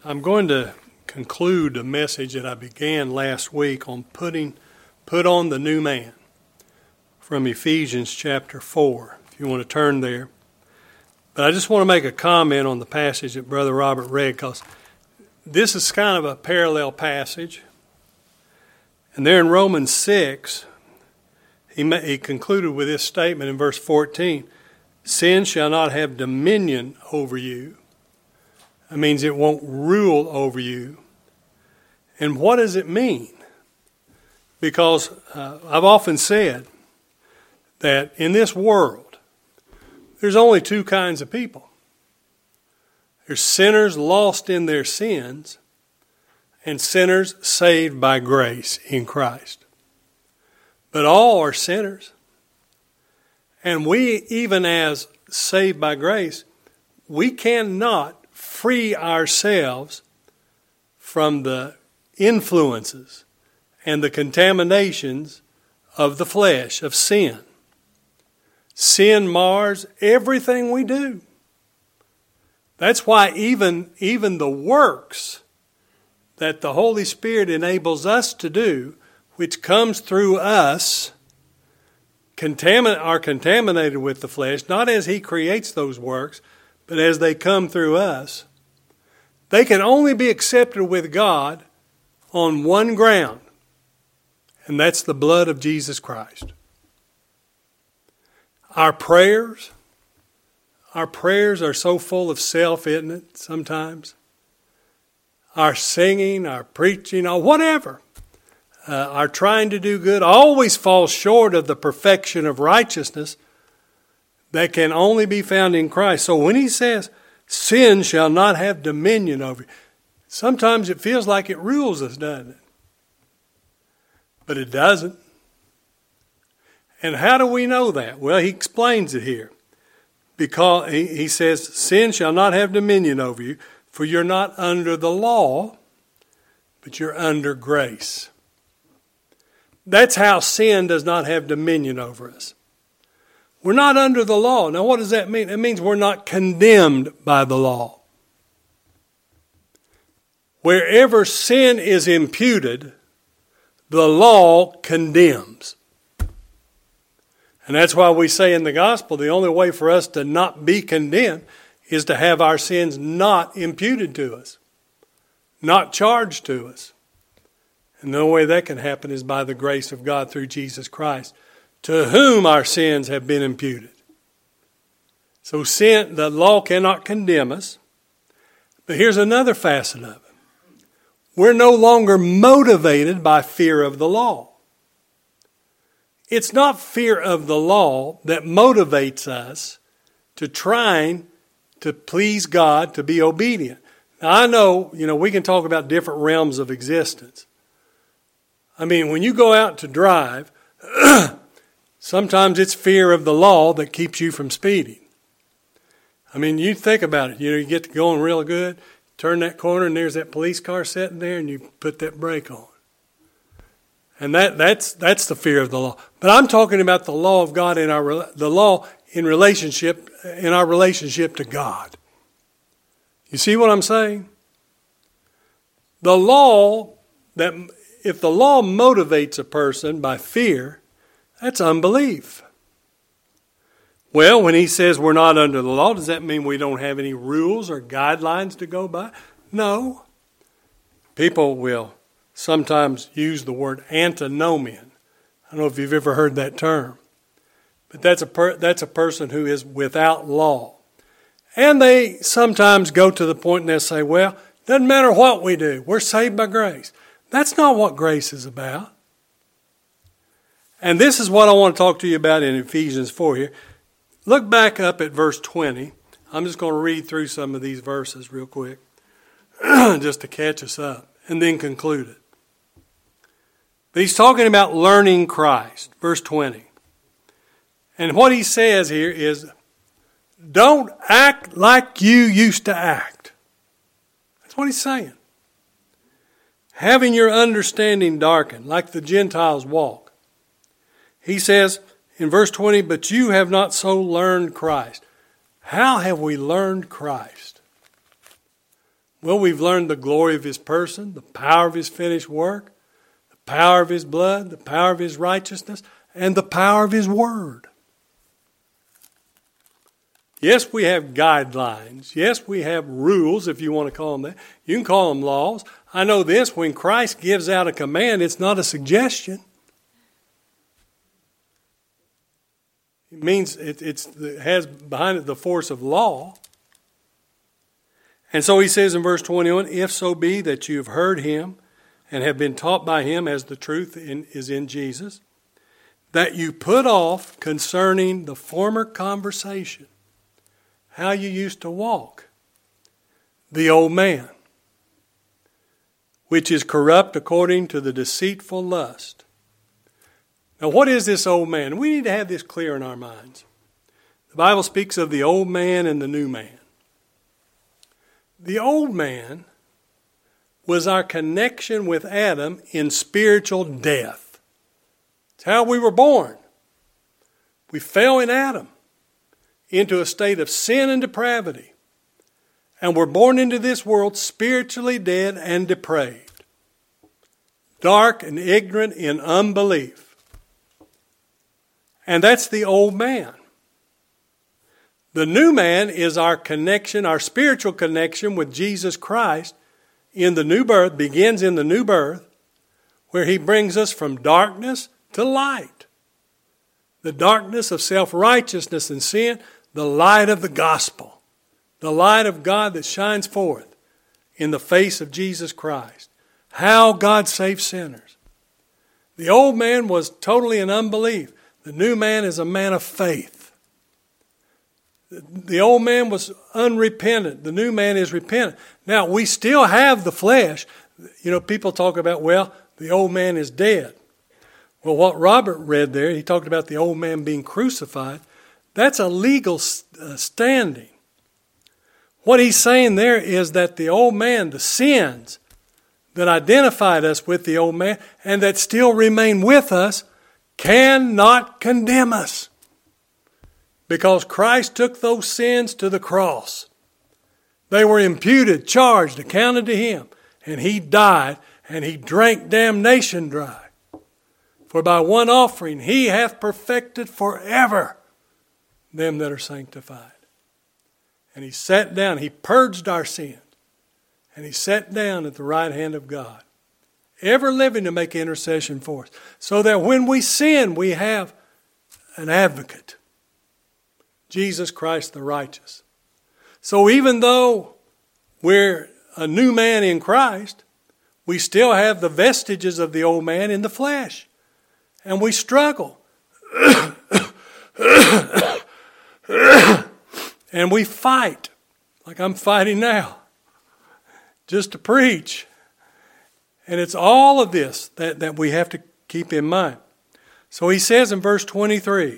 I'm going to conclude a message that I began last week on put on the new man from Ephesians chapter 4, if you want to turn there. But I just want to make a comment on the passage that Brother Robert read, because this is kind of a parallel passage. And there in Romans 6, he concluded with this statement in verse 14, sin shall not have dominion over you. That means it won't rule over you. And what does it mean? Because I've often said that in this world, there's only two kinds of people. There's sinners lost in their sins and sinners saved by grace in Christ. But all are sinners. And we, even as saved by grace, we cannot free ourselves from the influences and the contaminations of the flesh, of sin. Sin mars everything we do. That's why even the works that the Holy Spirit enables us to do, which comes through us, are contaminated with the flesh, not as He creates those works, but as they come through us. They can only be accepted with God on one ground, and that's the blood of Jesus Christ. Our prayers are so full of self, isn't it, sometimes? Our singing, our preaching, or whatever, our trying to do good always falls short of the perfection of righteousness that can only be found in Christ. So when He says, sin shall not have dominion over you, sometimes it feels like it rules us, doesn't it? But it doesn't. And how do we know that? Well, he explains it here. Because he says, sin shall not have dominion over you, for you're not under the law, but you're under grace. That's how sin does not have dominion over us. We're not under the law. Now, what does that mean? It means we're not condemned by the law. Wherever sin is imputed, the law condemns. And that's why we say in the gospel, the only way for us to not be condemned is to have our sins not imputed to us, not charged to us. And the only way that can happen is by the grace of God through Jesus Christ, to whom our sins have been imputed. So the law cannot condemn us. But here's another facet of it. We're no longer motivated by fear of the law. It's not fear of the law that motivates us to trying to please God, to be obedient. Now, I know, we can talk about different realms of existence. I mean, when you go out to drive, sometimes it's fear of the law that keeps you from speeding. I mean, you think about it. You get to going real good, turn that corner, and there's that police car sitting there, and you put that brake on. And that's the fear of the law. But I'm talking about the law of God in our relationship to God. You see what I'm saying? The law, if the law motivates a person by fear, that's unbelief. Well, when he says we're not under the law, does that mean we don't have any rules or guidelines to go by? No. People will sometimes use the word antinomian. I don't know if you've ever heard that term. But that's a person who is without law. And they sometimes go to the point and they say, well, doesn't matter what we do, we're saved by grace. That's not what grace is about. And this is what I want to talk to you about in Ephesians 4 here. Look back up at verse 20. I'm just going to read through some of these verses real quick just to catch us up and then conclude it. But he's talking about learning Christ, verse 20. And what he says here is, don't act like you used to act. That's what he's saying. Having your understanding darkened, like the Gentiles walk. He says in verse 20, but you have not so learned Christ. How have we learned Christ? Well, we've learned the glory of His person, the power of His finished work, the power of His blood, the power of His righteousness, and the power of His word. Yes, we have guidelines. Yes, we have rules, if you want to call them that. You can call them laws. I know this, when Christ gives out a command, it's not a suggestion. It means it has behind it the force of law. And so He says in verse 21, if so be that you have heard Him and have been taught by Him as the truth is in Jesus, that you put off concerning the former conversation, how you used to walk, the old man, which is corrupt according to the deceitful lust. Now, what is this old man? We need to have this clear in our minds. The Bible speaks of the old man and the new man. The old man was our connection with Adam in spiritual death. It's how we were born. We fell in Adam into a state of sin and depravity. And we're born into this world spiritually dead and depraved. Dark and ignorant in unbelief. And that's the old man. The new man is our connection, our spiritual connection with Jesus Christ in the new birth, begins in the new birth, where He brings us from darkness to light. The darkness of self-righteousness and sin, the light of the gospel, the light of God that shines forth in the face of Jesus Christ. How God saves sinners. The old man was totally in unbelief. The new man is a man of faith. The old man was unrepentant. The new man is repentant. Now, we still have the flesh. You know, people talk about, well, the old man is dead. Well, what Robert read there, he talked about the old man being crucified. That's a legal standing. What he's saying there is that the old man, the sins that identified us with the old man and that still remain with us, cannot condemn us. Because Christ took those sins to the cross. They were imputed, charged, accounted to Him. And He died, and He drank damnation dry. For by one offering He hath perfected forever them that are sanctified. And He sat down, He purged our sins. And He sat down at the right hand of God, ever living to make intercession for us. So that when we sin, we have an advocate. Jesus Christ the righteous. So even though we're a new man in Christ, we still have the vestiges of the old man in the flesh. And we struggle. And we fight, like I'm fighting now, just to preach. And it's all of this that we have to keep in mind. So he says in verse 23,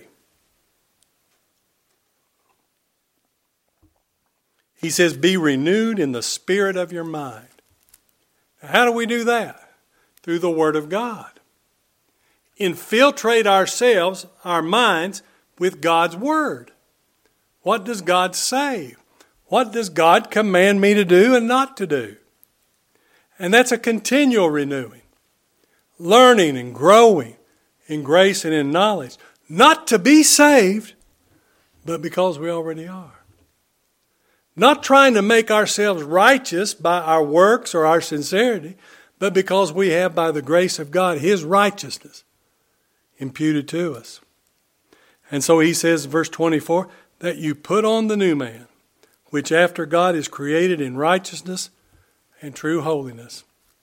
he says, be renewed in the spirit of your mind. Now, how do we do that? Through the Word of God. Infiltrate ourselves, our minds, with God's Word. What does God say? What does God command me to do and not to do? And that's a continual renewing. Learning and growing in grace and in knowledge. Not to be saved, but because we already are. Not trying to make ourselves righteous by our works or our sincerity, but because we have, by the grace of God, His righteousness imputed to us. And so he says, verse 24, that you put on the new man, which after God is created in righteousness and true holiness.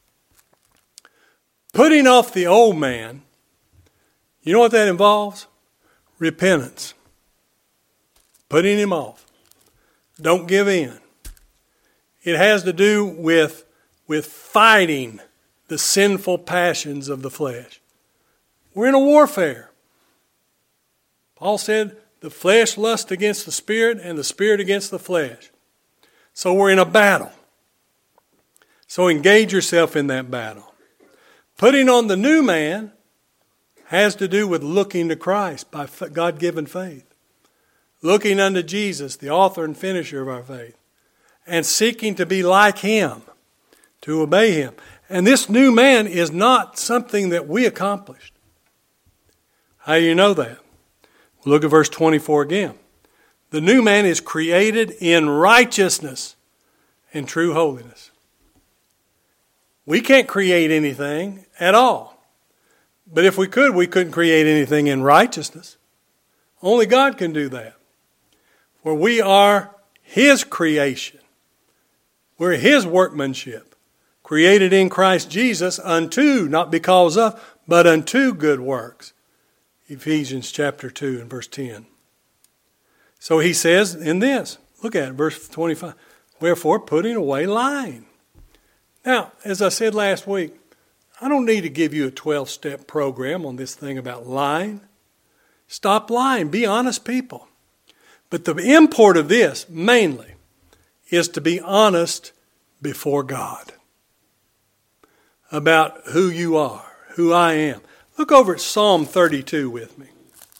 Putting off the old man, you know what that involves? Repentance. Putting him off. Don't give in. It has to do with fighting the sinful passions of the flesh. We're in a warfare. Paul said, the flesh lusts against the spirit and the spirit against the flesh. So we're in a battle. So engage yourself in that battle. Putting on the new man has to do with looking to Christ by God-given faith. Looking unto Jesus, the author and finisher of our faith. and seeking to be like Him, to obey Him. And this new man is not something that we accomplished. How do you know that? Well, look at verse 24 again. The new man is created in righteousness and true holiness. We can't create anything at all. But if we could, we couldn't create anything in righteousness. Only God can do that. For we are His creation. We're His workmanship, created in Christ Jesus unto, not because of, but unto good works. Ephesians chapter 2 and verse 10. So he says in this, look at it, verse 25, wherefore putting away lying. Now, as I said last week, I don't need to give you a 12-step program on this thing about lying. Stop lying. Be honest people. But the import of this, mainly, is to be honest before God about who you are, who I am. Look over at Psalm 32 with me.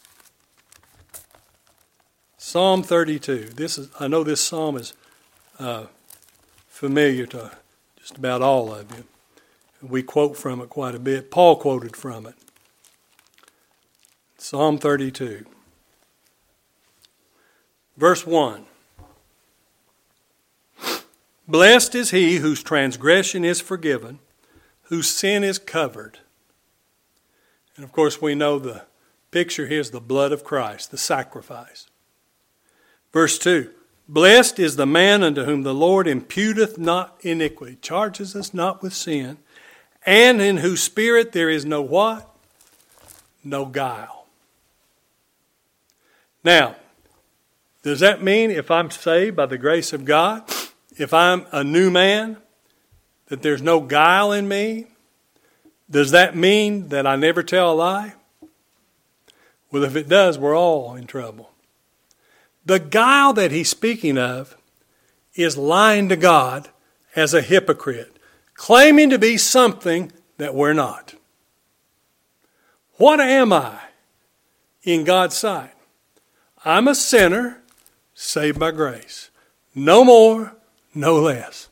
Psalm 32. I know this psalm is familiar to just about all of you. We quote from it quite a bit. Paul quoted from it. Psalm 32. Verse 1. Blessed is he whose transgression is forgiven, whose sin is covered. And of course we know the picture here is the blood of Christ, the sacrifice. Verse 2. Blessed is the man unto whom the Lord imputeth not iniquity, charges us not with sin, and in whose spirit there is no what? No guile. Now, does that mean if I'm saved by the grace of God, if I'm a new man, that there's no guile in me? Does that mean that I never tell a lie? Well, if it does, we're all in trouble. The guile that he's speaking of is lying to God as a hypocrite, claiming to be something that we're not. What am I in God's sight? I'm a sinner saved by grace. No more, no less.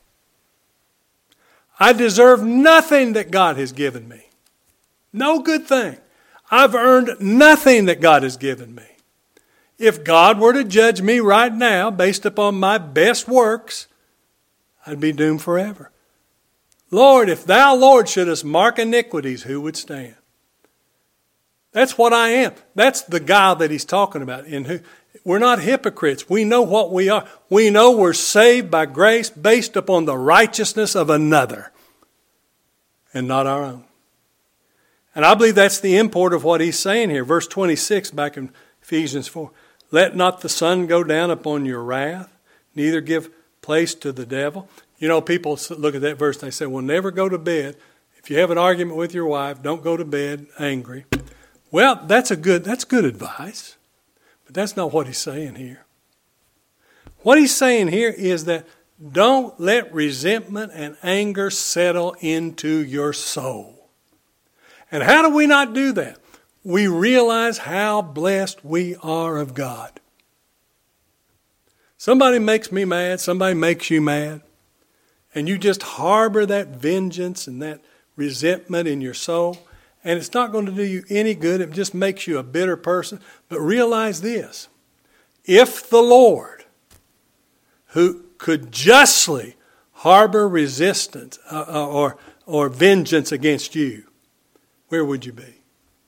I deserve nothing that God has given me. No good thing. I've earned nothing that God has given me. If God were to judge me right now based upon my best works, I'd be doomed forever. Lord, if thou, Lord, shouldest mark iniquities, who would stand? That's what I am. That's the guile that he's talking about. We're not hypocrites. We know what we are. We know we're saved by grace based upon the righteousness of another and not our own. And I believe that's the import of what he's saying here. Verse 26 back in Ephesians 4. Let not the sun go down upon your wrath, neither give place to the devil. You know, people look at that verse and they say, well, never go to bed. If you have an argument with your wife, don't go to bed angry. Well, that's good advice. But that's not what he's saying here. What he's saying here is that don't let resentment and anger settle into your soul. And how do we not do that? We realize how blessed we are of God. Somebody makes me mad, somebody makes you mad, and you just harbor that vengeance and that resentment in your soul, and it's not going to do you any good. It just makes you a bitter person. But realize this. If the Lord, who could justly harbor resistance or vengeance against you, where would you be?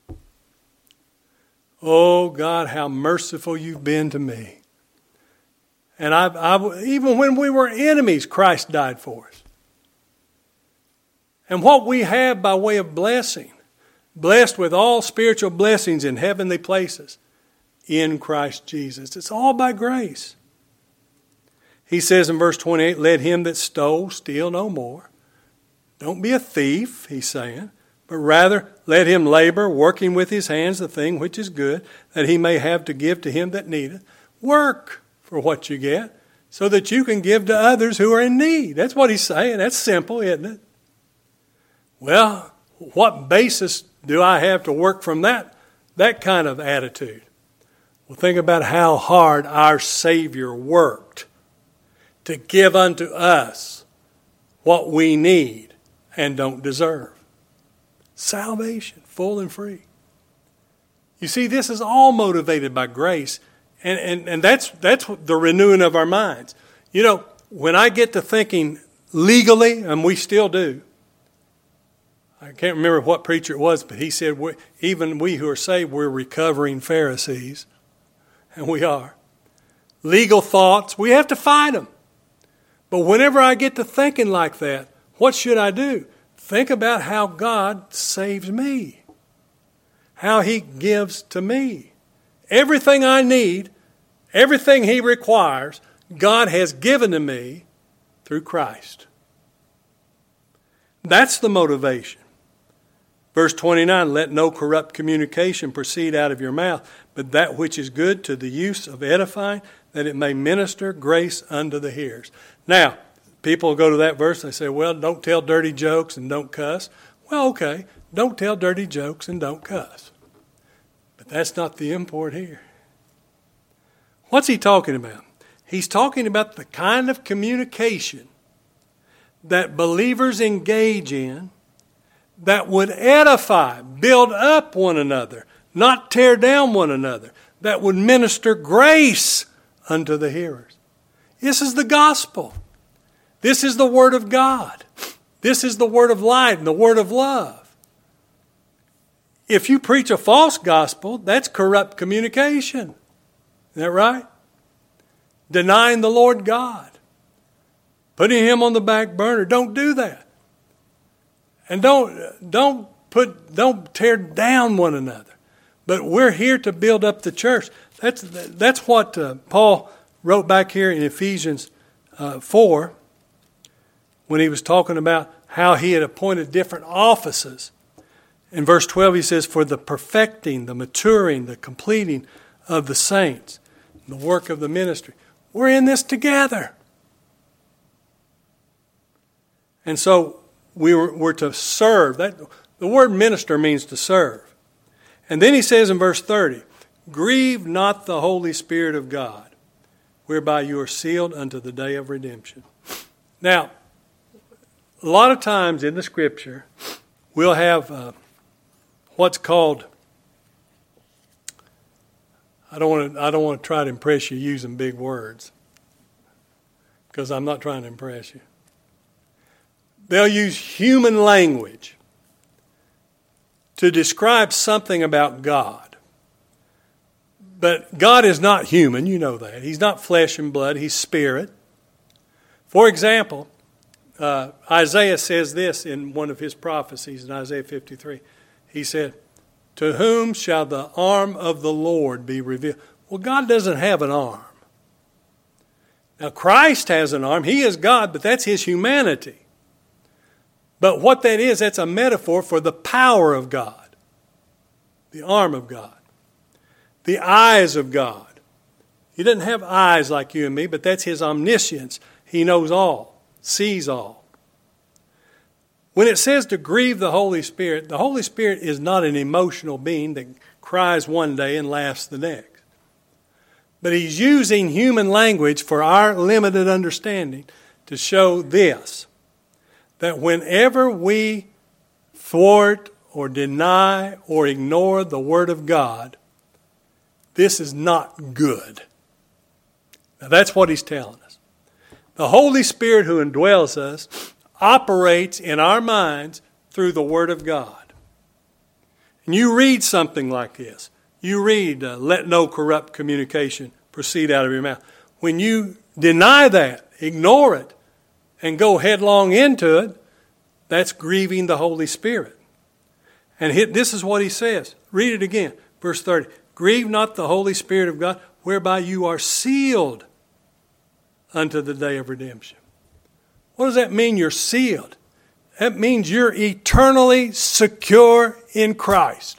Oh, God, how merciful you've been to me. And even when we were enemies, Christ died for us. And what we have by way of blessing, blessed with all spiritual blessings in heavenly places in Christ Jesus. It's all by grace. He says in verse 28, let him that stole steal no more. Don't be a thief, he's saying. But rather, let him labor, working with his hands the thing which is good, that he may have to give to him that needeth. Work for what you get, so that you can give to others who are in need. That's what he's saying. That's simple, isn't it? Well, what basis do I have to work from that kind of attitude? Well, think about how hard our Savior worked to give unto us what we need and don't deserve. Salvation, full and free. You see, this is all motivated by grace, and that's the renewing of our minds. You know, when I get to thinking legally, and we still do, I can't remember what preacher it was, but he said, even we who are saved, we're recovering Pharisees, and we are. Legal thoughts, we have to fight them. But whenever I get to thinking like that, what should I do? Think about how God saves me, how He gives to me. Everything I need, everything He requires, God has given to me through Christ. That's the motivation. Verse 29, let no corrupt communication proceed out of your mouth, but that which is good to the use of edifying, that it may minister grace unto the hearers. Now, people go to that verse and they say, well, don't tell dirty jokes and don't cuss. Well, okay, don't tell dirty jokes and don't cuss. But that's not the import here. What's he talking about? He's talking about the kind of communication that believers engage in that would edify, build up one another, not tear down one another, that would minister grace unto the hearers. This is the gospel. This is the Word of God. This is the Word of light and the Word of love. If you preach a false gospel, that's corrupt communication. Isn't that right? Denying the Lord God. Putting Him on the back burner. Don't do that. And don't tear down one another. But we're here to build up the church. That's what Paul wrote back here in Ephesians 4 when he was talking about how he had appointed different offices. In verse 12 he says, for the perfecting, the maturing, the completing of the saints, the work of the ministry. We're in this together. And so we're to serve. The word minister means to serve. And then he says in verse 30, grieve not the Holy Spirit of God, whereby you are sealed unto the day of redemption. Now, a lot of times in the Scripture, we'll have what's called, I don't want to try to impress you using big words, because I'm not trying to impress you. They'll use human language to describe something about God. But God is not human, you know that. He's not flesh and blood, He's spirit. For example, Isaiah says this in one of his prophecies in Isaiah 53. He said, to whom shall the arm of the Lord be revealed? Well, God doesn't have an arm. Now, Christ has an arm. He is God, but that's His humanity. But what that is, that's a metaphor for the power of God, the arm of God, the eyes of God. He doesn't have eyes like you and me, but that's His omniscience. He knows all, sees all. When it says to grieve the Holy Spirit is not an emotional being that cries one day and laughs the next. But He's using human language for our limited understanding to show this, that whenever we thwart or deny or ignore the Word of God, this is not good. Now that's what He's telling us. The Holy Spirit who indwells us operates in our minds through the Word of God. And you read something like this. You read, let no corrupt communication proceed out of your mouth. When you deny that, ignore it, and go headlong into it, that's grieving the Holy Spirit. And this is what he says. Read it again. Verse 30. Grieve not the Holy Spirit of God, whereby you are sealed unto the day of redemption. What does that mean, you're sealed? That means you're eternally secure in Christ.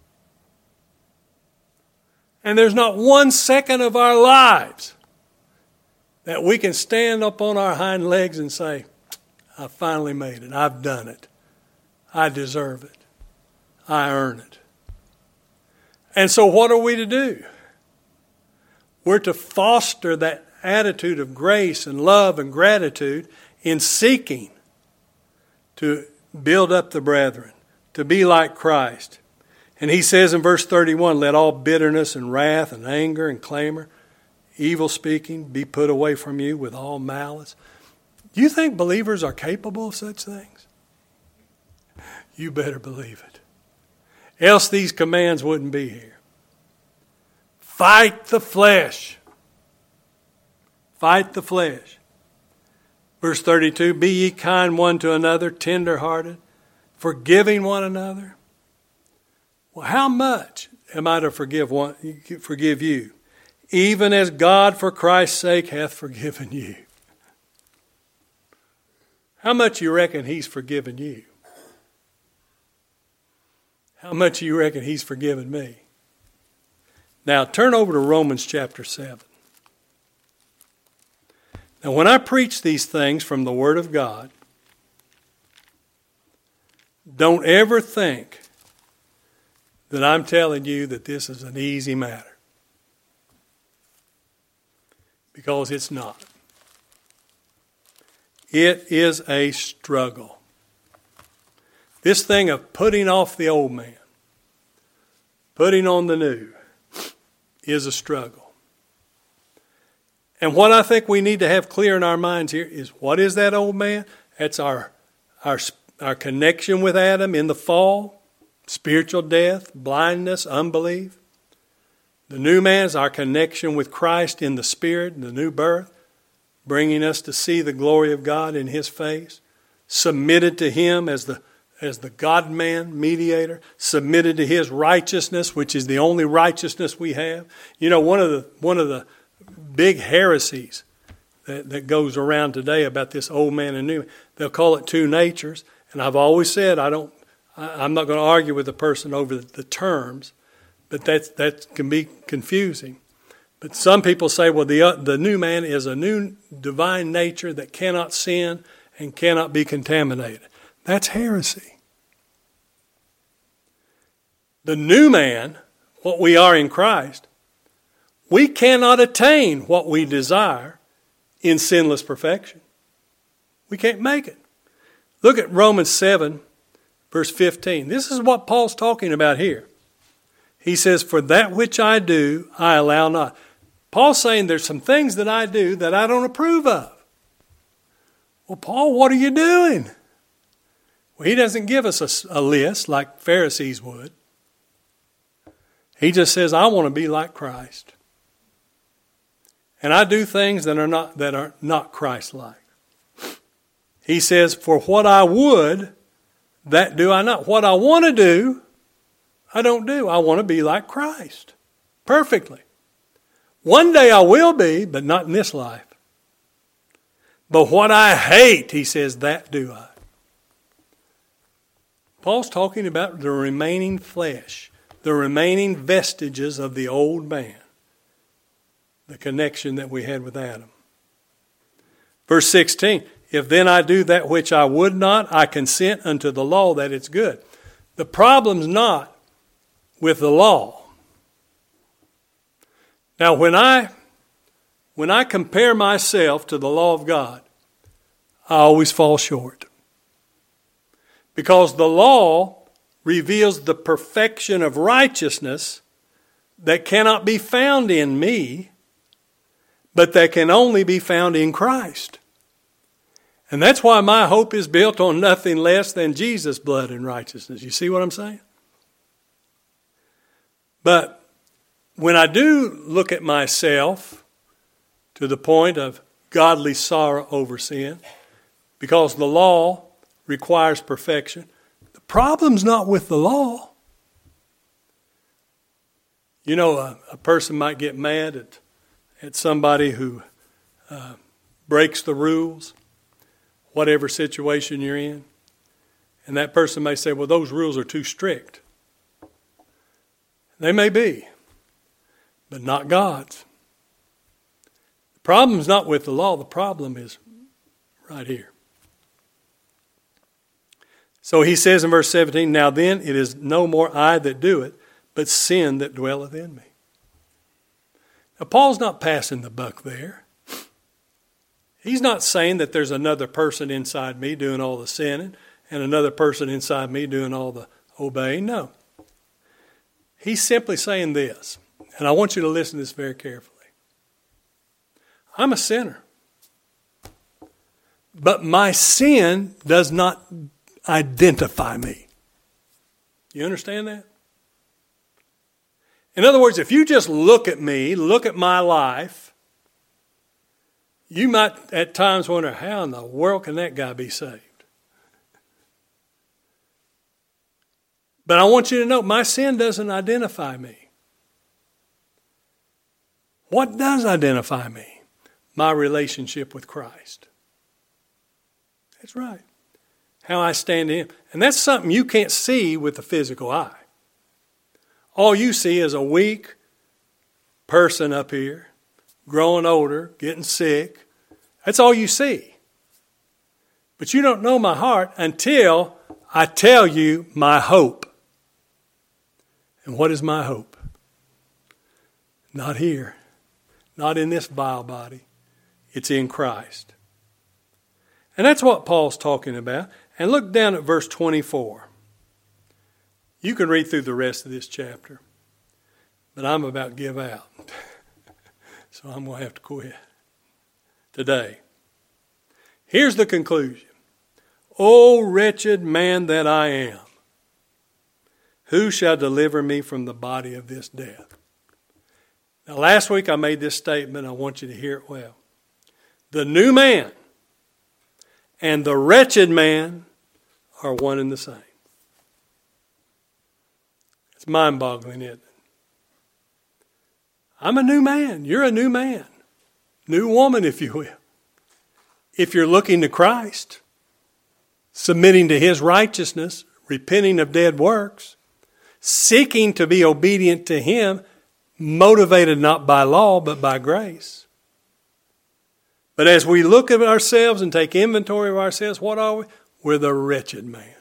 And there's not 1 second of our lives that we can stand up on our hind legs and say, I finally made it. I've done it. I deserve it. I earn it. And so what are we to do? We're to foster that attitude of grace and love and gratitude in seeking to build up the brethren, to be like Christ. And he says in verse 31, let all bitterness and wrath and anger and clamor, evil speaking, be put away from you with all malice. Do you think believers are capable of such things? You better believe it. Else these commands wouldn't be here. Fight the flesh. Fight the flesh. Verse 32, be ye kind one to another, tender-hearted, forgiving one another. Well, how much am I to forgive you? Even as God for Christ's sake hath forgiven you. How much you reckon he's forgiven you? How much you reckon he's forgiven me? Now turn over to Romans chapter 7. Now when I preach these things from the Word of God, don't ever think that I'm telling you that this is an easy matter. Because it's not. It is a struggle. This thing of putting off the old man, putting on the new, is a struggle. And what I think we need to have clear in our minds here is, what is that old man? That's our connection with Adam in the fall, spiritual death, blindness, unbelief. The new man is our connection with Christ in the Spirit, the new birth, bringing us to see the glory of God in His face, submitted to Him as the God-man mediator, submitted to His righteousness, which is the only righteousness we have. You know, one of the big heresies that goes around today about this old man and new man, they'll call it two natures. And I've always said I'm not going to argue with a person over the terms, but that can be confusing. But some people say, well, the new man is a new divine nature that cannot sin and cannot be contaminated. That's heresy. The new man, what we are in Christ, we cannot attain what we desire in sinless perfection. We can't make it. Look at Romans 7, verse 15. This is what Paul's talking about here. He says, for that which I do, I allow not. Paul's saying there's some things that I do that I don't approve of. Well, Paul, what are you doing? Well, he doesn't give us a list like Pharisees would. He just says, I want to be like Christ. And I do things that are not Christ-like. He says, for what I would, that do I not. What I want to do, I don't do. I want to be like Christ. Perfectly. One day I will be, but not in this life. But what I hate, he says, that do I. Paul's talking about the remaining flesh, the remaining vestiges of the old man, the connection that we had with Adam. Verse 16, if then I do that which I would not, I consent unto the law that it's good. The problem's not with the law. Now, when I compare myself to the law of God, I always fall short. Because the law reveals the perfection of righteousness that cannot be found in me, but that can only be found in Christ. And that's why my hope is built on nothing less than Jesus' blood and righteousness. You see what I'm saying? But when I do look at myself to the point of godly sorrow over sin, because the law requires perfection, the problem's not with the law. You know, a person might get mad at somebody who breaks the rules, whatever situation you're in. And that person may say, well, those rules are too strict. They may be, but not God's. The problem's not with the law. The problem is right here. So he says in verse 17, now then it is no more I that do it, but sin that dwelleth in me. Now Paul's not passing the buck there. He's not saying that there's another person inside me doing all the sinning and another person inside me doing all the obeying. No. He's simply saying this, and I want you to listen to this very carefully. I'm a sinner. But my sin does not identify me. You understand that? In other words, if you just look at me, look at my life, you might at times wonder, how in the world can that guy be saved? But I want you to know, my sin doesn't identify me. What does identify me? My relationship with Christ. That's right. How I stand in Him. And that's something you can't see with the physical eye. All you see is a weak person up here, growing older, getting sick. That's all you see. But you don't know my heart until I tell you my hope. And what is my hope? Not here. Not in this vile body. It's in Christ. And that's what Paul's talking about. And look down at verse 24. You can read through the rest of this chapter. But I'm about to give out. So I'm going to have to quit today. Here's the conclusion. O wretched man that I am, who shall deliver me from the body of this death? Now last week I made this statement. I want you to hear it well. The new man and the wretched man are one and the same. It's mind-boggling, isn't it? I'm a new man. You're a new man. New woman, if you will. If you're looking to Christ, submitting to His righteousness, repenting of dead works, seeking to be obedient to Him, motivated not by law but by grace. But as we look at ourselves and take inventory of ourselves, what are we? We're the wretched man.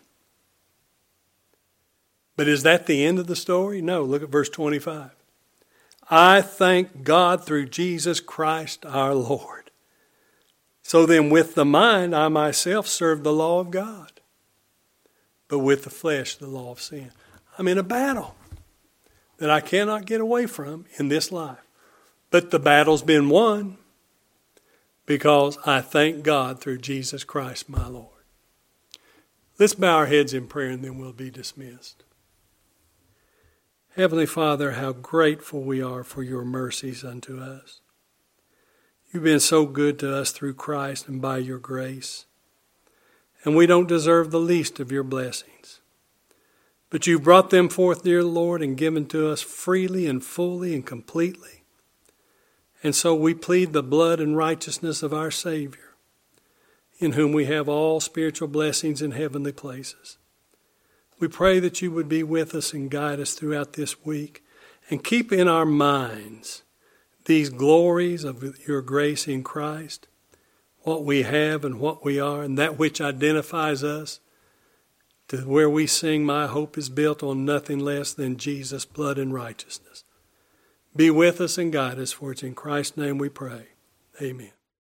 But is that the end of the story? No, look at verse 25. I thank God through Jesus Christ our Lord. So then with the mind I myself serve the law of God, but with the flesh the law of sin. I'm in a battle that I cannot get away from in this life. But the battle's been won because I thank God through Jesus Christ my Lord. Let's bow our heads in prayer and then we'll be dismissed. Heavenly Father, how grateful we are for your mercies unto us. You've been so good to us through Christ and by your grace. And we don't deserve the least of your blessings. But you've brought them forth, dear Lord, and given to us freely and fully and completely. And so we plead the blood and righteousness of our Savior, in whom we have all spiritual blessings in heavenly places. We pray that you would be with us and guide us throughout this week and keep in our minds these glories of your grace in Christ, what we have and what we are, and that which identifies us, to where we sing, my hope is built on nothing less than Jesus' blood and righteousness. Be with us and guide us, for it's in Christ's name we pray. Amen.